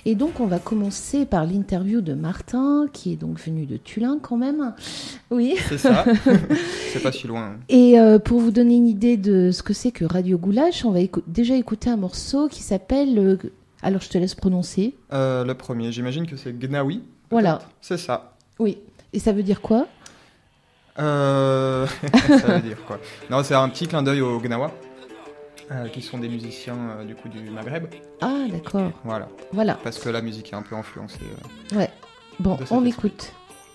Et donc, on va commencer par l'interview de Martin, qui est donc venu de Tullin quand même. Oui. C'est ça, c'est pas si loin. Et pour vous donner une idée de ce que c'est que Radio Goulash, on va déjà écouter un morceau qui s'appelle... alors, je te laisse prononcer. Le premier, j'imagine que c'est Gnawi. Peut-être. Voilà. C'est ça. Oui. Et ça veut dire quoi? Ça veut dire quoi? Non, c'est un petit clin d'œil aux Gnawa, qui sont des musiciens du coup du Maghreb. Ah, d'accord. Voilà. Parce que la musique est un peu influencée. Ouais. Bon, on écoute.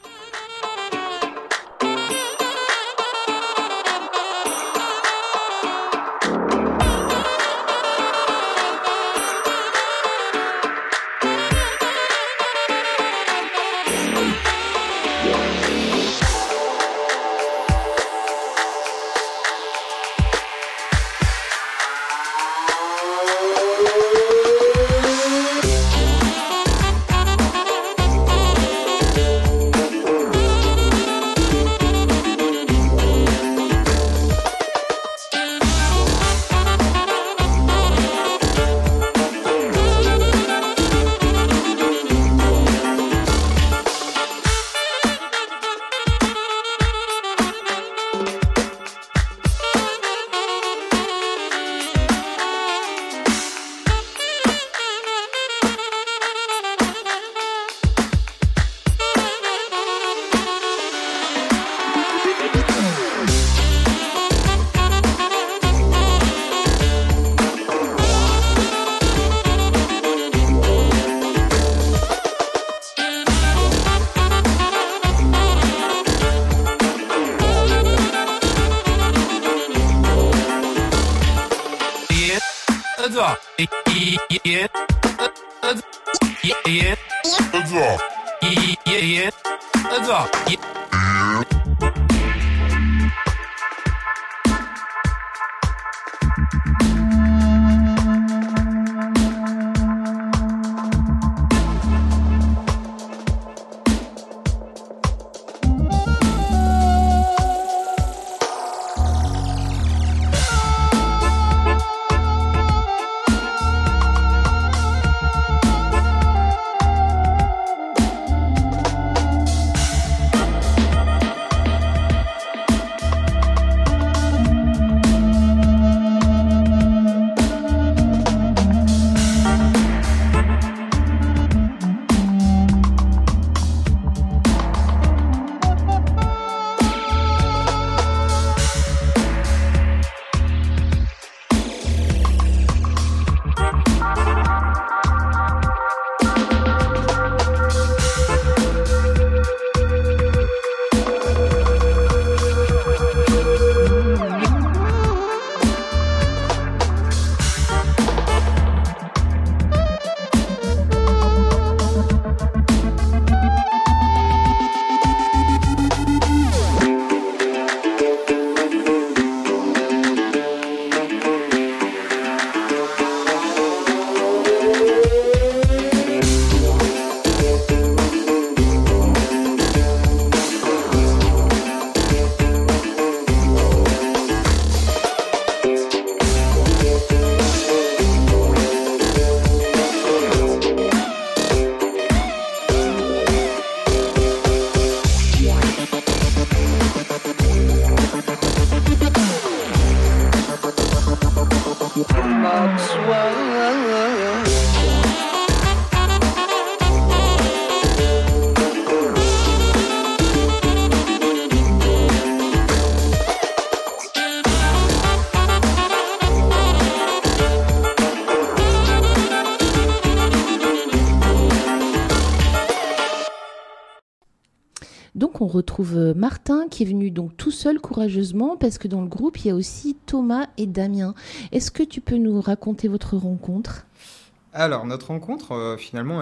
Donc on retrouve Martin qui est venu donc tout seul courageusement parce que dans le groupe il y a aussi Thomas et Damien. Est-ce que tu peux nous raconter votre rencontre ? Alors notre rencontre finalement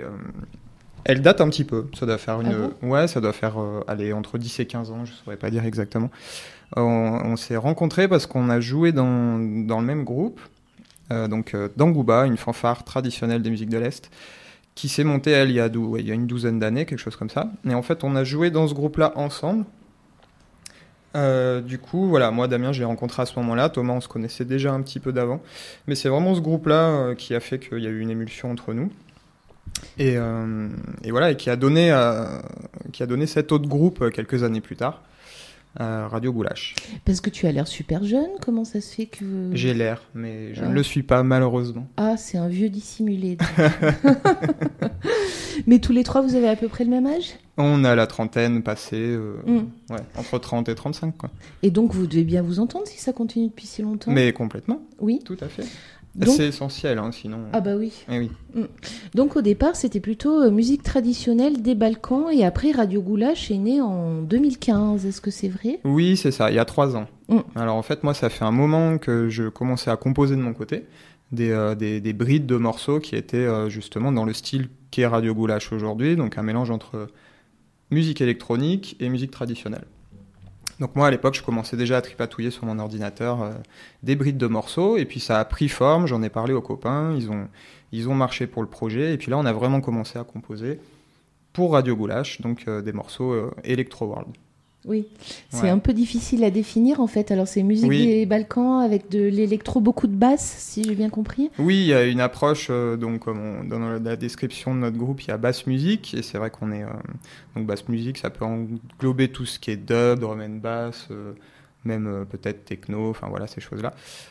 elle date un petit peu. Ça doit faire ça doit faire entre 10 et 15 ans, je ne saurais pas dire exactement. On s'est rencontrés parce qu'on a joué dans le même groupe, Dangouba, une fanfare traditionnelle des musiques de l'Est, qui s'est montée il y a une douzaine d'années, quelque chose comme ça. Et en fait, on a joué dans ce groupe-là ensemble. Du coup, voilà, moi, Damien, je l'ai rencontré à ce moment-là. Thomas, on se connaissait déjà un petit peu d'avant. Mais c'est vraiment ce groupe-là qui a fait qu'il y a eu une émulsion entre nous. Et voilà, et qui a donné cet autre groupe quelques années plus tard, Radio Goulash. Parce que tu as l'air super jeune, comment ça se fait que... J'ai l'air, mais je ne le suis pas malheureusement. Ah, c'est un vieux dissimulé. Mais tous les trois, vous avez à peu près le même âge ? On a la trentaine passée, entre 30 et 35, quoi. Et donc, vous devez bien vous entendre si ça continue depuis si longtemps ? Mais complètement. Oui. Tout à fait. Donc... C'est essentiel, hein, sinon... Ah bah oui. Eh oui. Donc au départ, c'était plutôt musique traditionnelle des Balkans, et après Radio Goulash est né en 2015, est-ce que c'est vrai ? Oui, c'est ça, il y a 3 ans. Alors en fait, moi, ça fait un moment que je commençais à composer de mon côté des brides de morceaux qui étaient justement dans le style qu'est Radio Goulash aujourd'hui, donc un mélange entre musique électronique et musique traditionnelle. Donc moi, à l'époque, je commençais déjà à tripatouiller sur mon ordinateur des brides de morceaux, et puis ça a pris forme, j'en ai parlé aux copains, ils ont marché pour le projet, et puis là, on a vraiment commencé à composer pour Radio Goulash, donc des morceaux Electro World. Oui, c'est un peu difficile à définir en fait. Alors c'est musique des Balkans avec de l'électro, beaucoup de basse, si j'ai bien compris. Oui, il y a une approche, donc comme dans la description de notre groupe, il y a basse musique, et c'est vrai qu'on est... donc basse musique, ça peut englober tout ce qui est dub, drum and bass, même peut-être techno, enfin voilà, ces choses-là.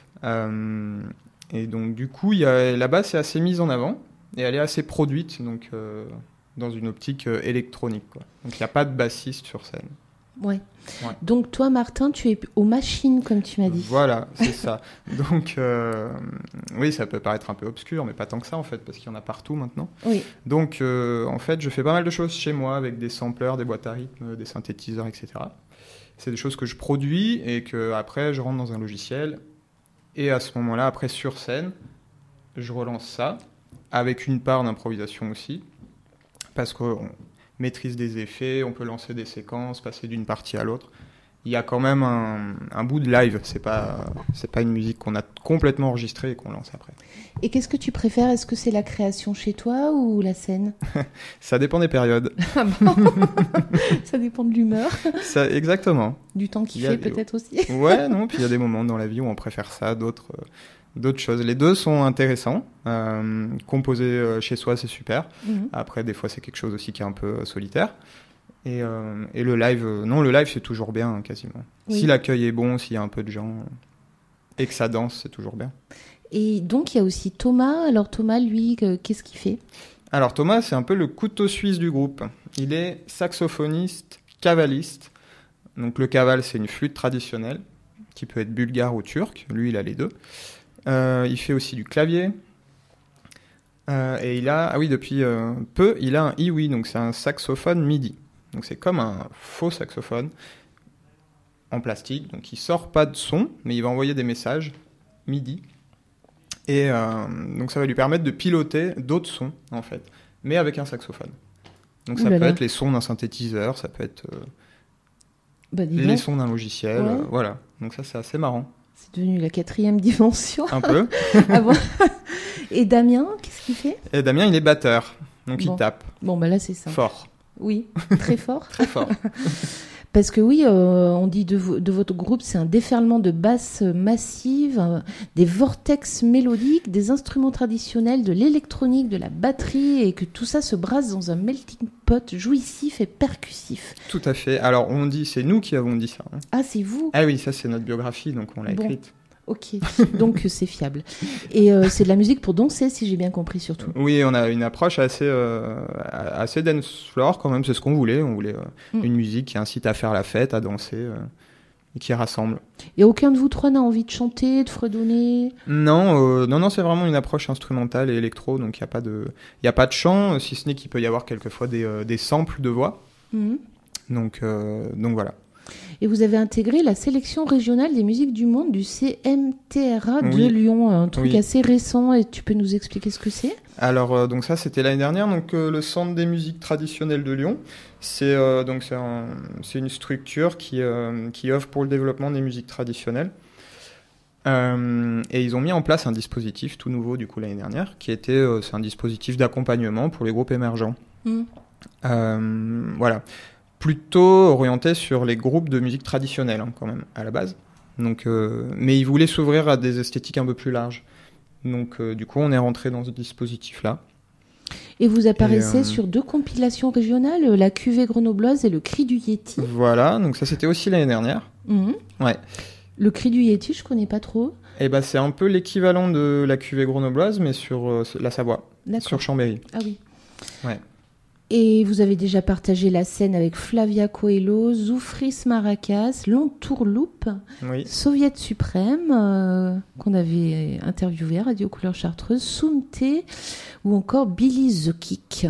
Et donc du coup, la basse est assez mise en avant, et elle est assez produite, donc dans une optique électronique, quoi. Donc il n'y a pas de bassiste sur scène. Ouais. Donc toi, Martin, tu es aux machines, comme tu m'as dit. Voilà, c'est ça. Donc oui, ça peut paraître un peu obscur, mais pas tant que ça en fait, parce qu'il y en a partout maintenant. Oui. Donc en fait, je fais pas mal de choses chez moi avec des sampleurs, des boîtes à rythme, des synthétiseurs, etc. C'est des choses que je produis et que après je rentre dans un logiciel. Et à ce moment-là, après sur scène, je relance ça avec une part d'improvisation aussi, parce qu'on maîtrise des effets, on peut lancer des séquences, passer d'une partie à l'autre. Il y a quand même un bout de live, c'est pas une musique qu'on a complètement enregistrée et qu'on lance après. Et qu'est-ce que tu préfères ? Est-ce que c'est la création chez toi ou la scène ? Ça dépend des périodes. Ah bon. Ça dépend de l'humeur. Ça, exactement. Du temps qu'il fait peut-être aussi. Ouais, non, puis il y a des moments dans la vie où on préfère ça, d'autres choses. Les deux sont intéressants. Composer chez soi, c'est super. Après, des fois, c'est quelque chose aussi qui est un peu solitaire. Et le live, le live, c'est toujours bien, hein, quasiment. Oui. Si l'accueil est bon, s'il y a un peu de gens et que ça danse, c'est toujours bien. Et donc, il y a aussi Thomas. Alors, Thomas, lui, qu'est-ce qu'il fait ? Alors, Thomas, c'est un peu le couteau suisse du groupe. Il est saxophoniste, cavaliste. Donc, le caval, c'est une flûte traditionnelle qui peut être bulgare ou turque. Lui, il a les deux. Il fait aussi du clavier. Et il a, depuis peu, il a un iwi, donc c'est un saxophone MIDI. Donc c'est comme un faux saxophone en plastique, donc il sort pas de son, mais il va envoyer des messages MIDI. Et donc ça va lui permettre de piloter d'autres sons, en fait, mais avec un saxophone. Donc ça peut être les sons d'un synthétiseur, ça peut être les sons d'un logiciel, voilà. Donc ça, c'est assez marrant. C'est devenu la 4e dimension. Un peu. Ah bon. Et Damien, qu'est-ce qu'il fait ? Et Damien, il est batteur, donc il tape. Bon, bah là, c'est ça. Fort. Oui, très fort. Très fort. Parce que oui, on dit de votre groupe, c'est un déferlement de basses massives, des vortex mélodiques, des instruments traditionnels, de l'électronique, de la batterie, et que tout ça se brasse dans un melting pot jouissif et percussif. Tout à fait. Alors, on dit, c'est nous qui avons dit ça. Hein. Ah, c'est vous ? Ah oui, ça c'est notre biographie, donc on l'a écrite. Ok, donc c'est fiable. Et c'est de la musique pour danser, si j'ai bien compris, surtout. Oui, on a une approche assez dance floor quand même, c'est ce qu'on voulait. On voulait une musique qui incite à faire la fête, à danser, et qui rassemble. Et aucun de vous trois n'a envie de chanter, de fredonner ? Non, c'est vraiment une approche instrumentale et électro, donc il n'y a pas de chant, si ce n'est qu'il peut y avoir quelquefois des samples de voix. Donc voilà. Et vous avez intégré la sélection régionale des musiques du monde du CMTRA de Lyon, un truc assez récent, et tu peux nous expliquer ce que c'est ? Alors, donc ça, c'était l'année dernière, donc le Centre des musiques traditionnelles de Lyon, c'est une structure qui œuvre pour le développement des musiques traditionnelles. Et ils ont mis en place un dispositif tout nouveau, du coup, l'année dernière, c'est un dispositif d'accompagnement pour les groupes émergents. Voilà. Plutôt orienté sur les groupes de musique traditionnelle, hein, quand même, à la base. Donc, mais ils voulaient s'ouvrir à des esthétiques un peu plus larges. Donc, du coup, on est rentré dans ce dispositif-là. Et vous apparaissez sur 2 compilations régionales, la Cuvée grenobloise et le Cri du Yéti. Voilà, donc ça c'était aussi l'année dernière. Ouais. Le Cri du Yéti, je connais pas trop. Et ben c'est un peu l'équivalent de la Cuvée grenobloise, mais sur la Savoie, sur Chambéry. Ah oui. Ouais. Et vous avez déjà partagé la scène avec Flavia Coelho, Zoufris Maracas, L'Entourloupe, Soviet Suprême, qu'on avait interviewé à Radio Couleur Chartreuse, Soumté ou encore Billy the Kick.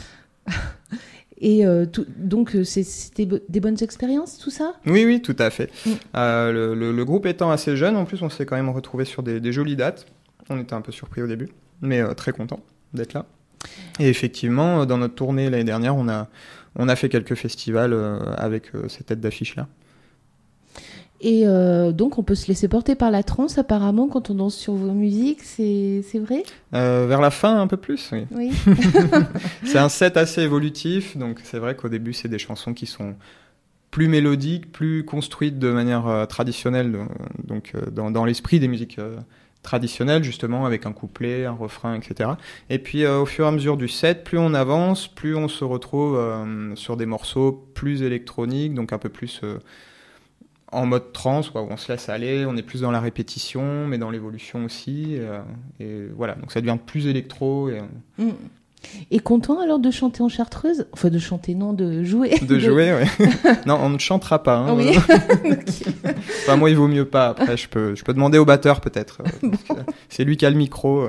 Et donc, c'était des bonnes expériences, tout ça ? Oui, tout à fait. Le groupe étant assez jeune, en plus, on s'est quand même retrouvé sur des jolies dates. On était un peu surpris au début, mais très content d'être là. Et effectivement, dans notre tournée l'année dernière, on a fait quelques festivals avec ces têtes d'affiche-là. Et donc, on peut se laisser porter par la trance, apparemment, quand on danse sur vos musiques, c'est vrai ? Vers la fin, un peu plus, oui. C'est un set assez évolutif, donc c'est vrai qu'au début, c'est des chansons qui sont plus mélodiques, plus construites de manière traditionnelle, donc dans l'esprit des musiques traditionnelles, justement, avec un couplet, un refrain, etc. Et puis, au fur et à mesure du set, plus on avance, plus on se retrouve sur des morceaux plus électroniques, donc un peu plus... en mode trance, où on se laisse aller, on est plus dans la répétition, mais dans l'évolution aussi. Et voilà, donc ça devient plus électro. Et content alors de chanter en chartreuse ? Enfin, de chanter, non, de jouer. De jouer, oui. Non, on ne chantera pas. Hein, oui. Enfin, moi, il vaut mieux pas. Après, je peux demander au batteur, peut-être. C'est lui qui a le micro.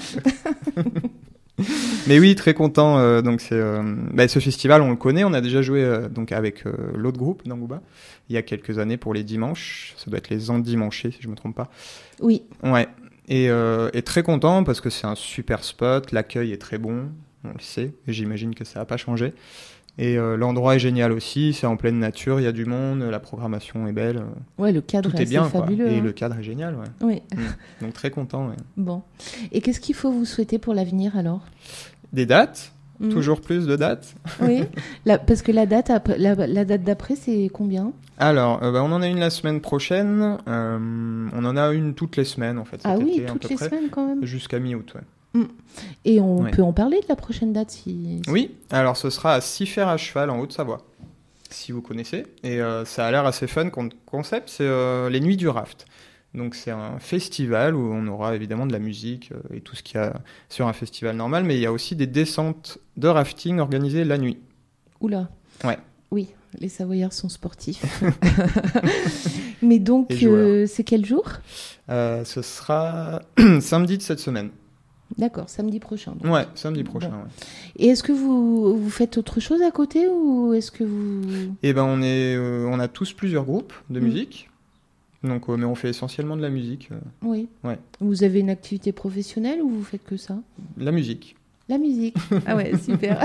Mais oui, très content. Donc ce festival, on le connaît. On a déjà joué donc avec l'autre groupe, Dangouba, il y a quelques années pour les dimanches. Ça doit être les endimanchés, si je me trompe pas. Oui. Ouais. Et très content parce que c'est un super spot. L'accueil est très bon, on le sait. Et j'imagine que ça n'a pas changé. Et l'endroit est génial aussi. C'est en pleine nature, il y a du monde, la programmation est belle. Ouais, le cadre tout est bien, fabuleux. Quoi. Et le cadre est génial, ouais. Oui. Donc très content. Ouais. Bon. Et qu'est-ce qu'il faut vous souhaiter pour l'avenir alors ? Des dates. Toujours plus de dates. Oui, parce que la date d'après, c'est combien ? Alors, on en a une la semaine prochaine. On en a une toutes les semaines, en fait. Cet été, toutes les semaines quand même. Jusqu'à mi-août, ouais. Et on peut en parler de la prochaine date si... Oui, alors ce sera à Siffert à Cheval, en Haute-Savoie, si vous connaissez. Et ça a l'air assez fun comme concept, c'est les Nuits du Raft. Donc c'est un festival où on aura évidemment de la musique et tout ce qu'il y a sur un festival normal, mais il y a aussi des descentes de rafting organisées la nuit. Oula. Ouais. Oui, les Savoyards sont sportifs. Mais donc, c'est quel jour ? Ce sera samedi de cette semaine. D'accord, samedi prochain. Donc. Ouais, samedi prochain. Bon. Ouais. Et est-ce que vous faites autre chose à côté ou est-ce que vous... Eh ben, on a tous plusieurs groupes de musique. Donc, mais on fait essentiellement de la musique. Oui. Ouais. Vous avez une activité professionnelle ou vous faites que ça ? La musique. La musique. Ah ouais, super.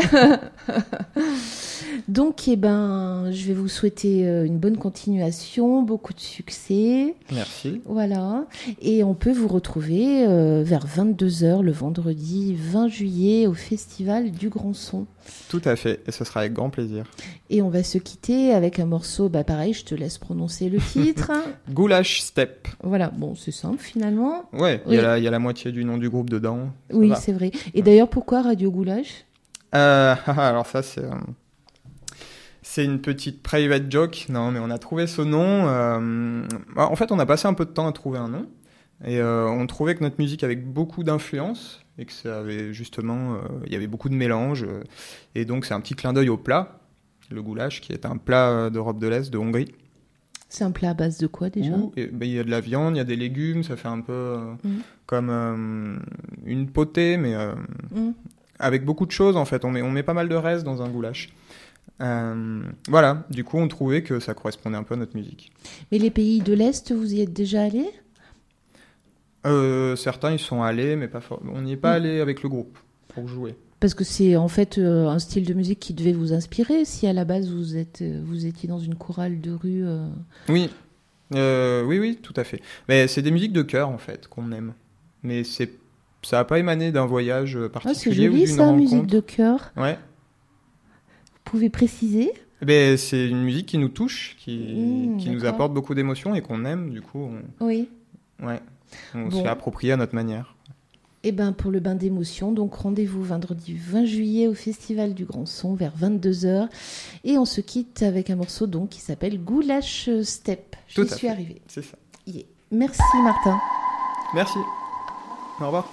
Donc, je vais vous souhaiter une bonne continuation, beaucoup de succès. Merci. Voilà. Et on peut vous retrouver vers 22h le vendredi 20 juillet au Festival du Grand Son. Tout à fait. Et ce sera avec grand plaisir. Et on va se quitter avec un morceau, pareil, je te laisse prononcer le titre. Goulash Step. Voilà, bon, c'est simple finalement. Ouais, il y a la moitié du nom du groupe dedans. Oui, c'est vrai. Et d'ailleurs, pourquoi Radio Goulash ? Alors ça, c'est une petite private joke. Non, mais on a trouvé ce nom. En fait, on a passé un peu de temps à trouver un nom. Et on trouvait que notre musique avait beaucoup d'influence et que ça avait justement, il y avait beaucoup de mélange. Et donc, c'est un petit clin d'œil au plat, le goulash, qui est un plat d'Europe de l'Est, de Hongrie. C'est un plat à base de quoi déjà ? Il y a de la viande, il y a des légumes, ça fait un peu comme une potée, mais avec beaucoup de choses en fait. On met pas mal de restes dans un goulash. Voilà, du coup, on trouvait que ça correspondait un peu à notre musique. Mais les pays de l'Est, vous y êtes déjà allés ? Certains y sont allés, mais pas on n'y est pas allé avec le groupe pour jouer. Parce que c'est en fait un style de musique qui devait vous inspirer, si à la base vous étiez dans une chorale de rue. Oui, oui, tout à fait. Mais c'est des musiques de chœur en fait qu'on aime. Mais ça n'a pas émané d'un voyage particulier ou d'une rencontre. C'est joli ça, musique de chœur. Ouais. Vous pouvez préciser ? C'est une musique qui nous touche, qui nous apporte beaucoup d'émotions et qu'on aime. Du coup, oui. Ouais. On se fait approprier à notre manière. Et ben pour le bain d'émotion, donc rendez-vous vendredi 20 juillet au Festival du Grand Son vers 22h. Et on se quitte avec un morceau donc qui s'appelle Goulash Step. Je suis arrivée. C'est ça. Yeah. Merci Martin. Merci. Au revoir.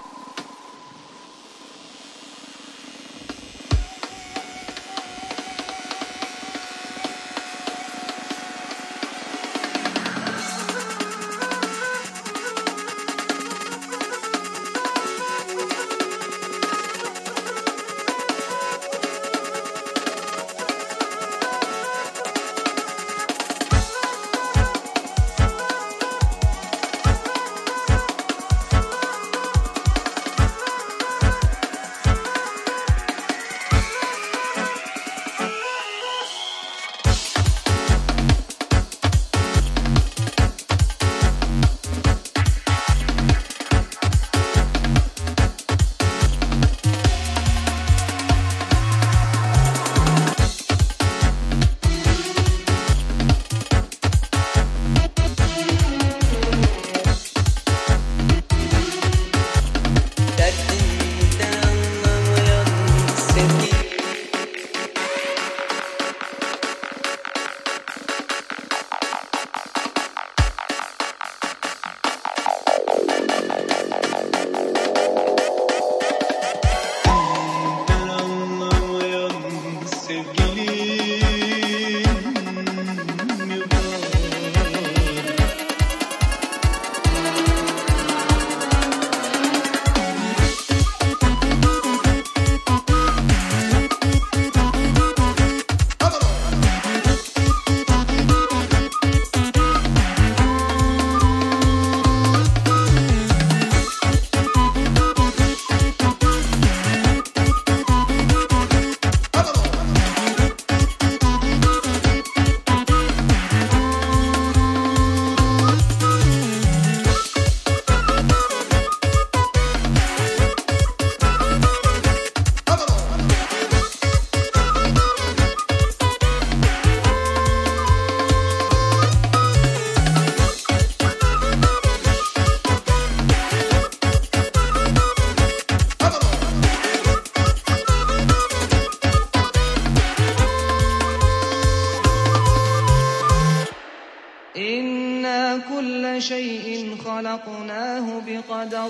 كل شيء خلقناه بقدر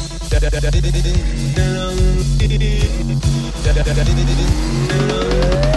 da da da da da